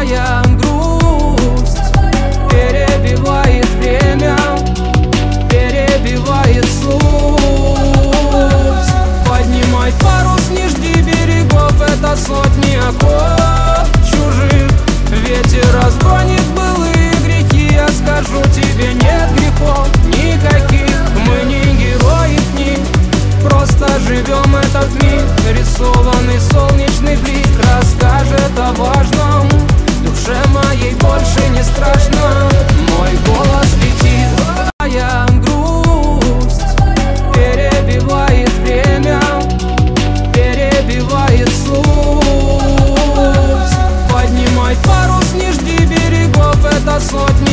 Моя грусть перебивает время, перебивает суть. Поднимай парус, не жди берегов, это сотни оков чужих. Ветер разгонит былые грехи, я скажу тебе, нет грехов никаких. Мы не герои книг, просто живем этот миг. Рисованный солнечный блик расскажет о важном. Душе моей больше не страшно, мой голос летит. Моя грусть перебивает время, перебивает суть. Поднимай парус, не жди берегов, это сотни